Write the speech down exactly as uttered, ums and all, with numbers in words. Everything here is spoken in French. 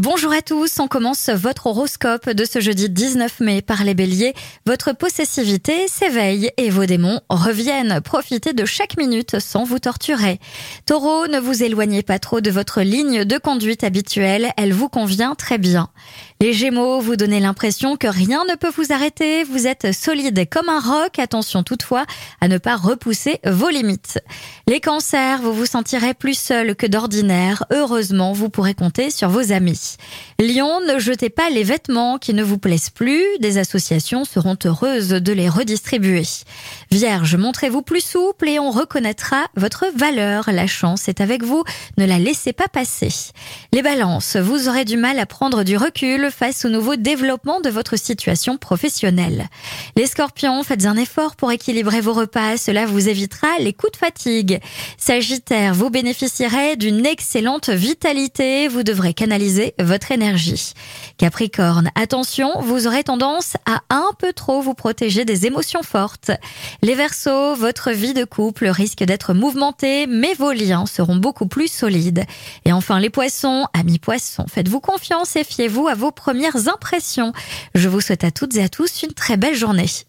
Bonjour à tous, on commence votre horoscope de ce jeudi dix-neuf mai par les béliers. Votre possessivité s'éveille et vos démons reviennent. Profitez de chaque minute sans vous torturer. Taureau, ne vous éloignez pas trop de votre ligne de conduite habituelle, elle vous convient très bien. Les Gémeaux, vous donnez l'impression que rien ne peut vous arrêter, vous êtes solide comme un roc, attention toutefois à ne pas repousser vos limites. Les Cancers, vous vous sentirez plus seul que d'ordinaire, heureusement vous pourrez compter sur vos amis. Lion, ne jetez pas les vêtements qui ne vous plaisent plus, des associations seront heureuses de les redistribuer. Vierge, montrez-vous plus souple et on reconnaîtra votre valeur, la chance est avec vous, ne la laissez pas passer. Les Balances, vous aurez du mal à prendre du recul face au nouveau développement de votre situation professionnelle. Les Scorpions, faites un effort pour équilibrer vos repas, cela vous évitera les coups de fatigue. Sagittaire, vous bénéficierez d'une excellente vitalité, vous devrez canaliser votre énergie. Capricorne, attention, vous aurez tendance à un peu trop vous protéger des émotions fortes. Les Verseaux, votre vie de couple risque d'être mouvementée, mais vos liens seront beaucoup plus solides. Et enfin les Poissons, amis Poissons, faites-vous confiance et fiez-vous à vos premières impressions. Je vous souhaite à toutes et à tous une très belle journée.